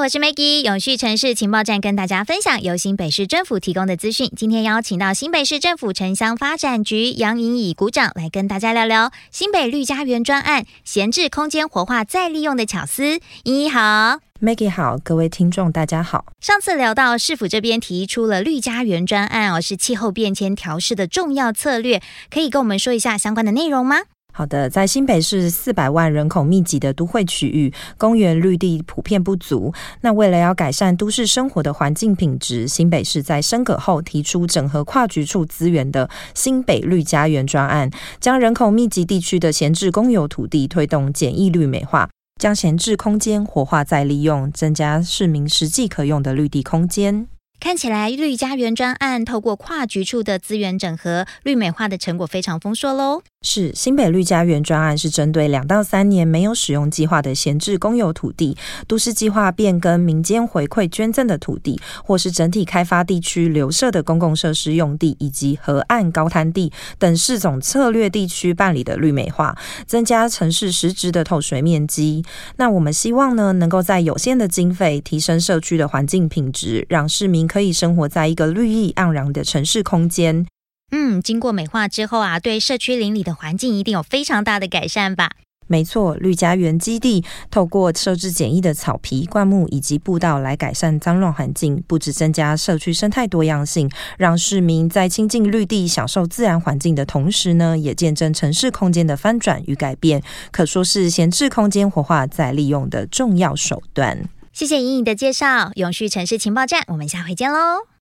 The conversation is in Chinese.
我是 Maggie， 永续城市情报站跟大家分享由新北市政府提供的资讯。今天邀请到新北市政府城乡发展局杨颖乙股长来跟大家聊聊新北绿家园专案闲置空间活化再利用的巧思。颖乙好。 Maggie 好，各位听众大家好。 上次聊到市府这边提出了绿家园专案是气候变迁调适的重要策略，可以跟我们说一下相关的内容吗？ 好的，在新北市400万人口密集的都会区域，公园绿地普遍不足。那为了要改善都市生活的环境品质，新北市在升格后提出整合跨局处资源的新北绿家园专案，将人口密集地区的闲置公有土地推动简易绿美化，将闲置空间活化再利用，增加市民实际可用的绿地空间。 看起来绿家园专案透过跨局处的资源整合，绿美化的成果非常丰硕咯。 是，新北绿家园专案是针对2到3年没有使用计划的闲置公有土地、都市计划变更民间回馈捐赠的土地，或是整体开发地区留设的公共设施用地，以及河岸高滩地等4种策略地区办理的绿美化，增加城市实质的透水面积。那我们希望呢，能够在有限的经费提升社区的环境品质，让市民可以生活在一个绿意盎然的城市空间。 经过美化之后对社区邻里的环境一定有非常大的改善吧？ 没错，绿家园基地透过设置简易的草皮、灌木以及步道来改善脏乱环境，不只增加社区生态多样性，让市民在亲近绿地、享受自然环境的同时呢，也见证城市空间的翻转与改变，可说是闲置空间活化再利用的重要手段。 谢谢颖颖的介绍，永续城市情报站，我们下回见喽。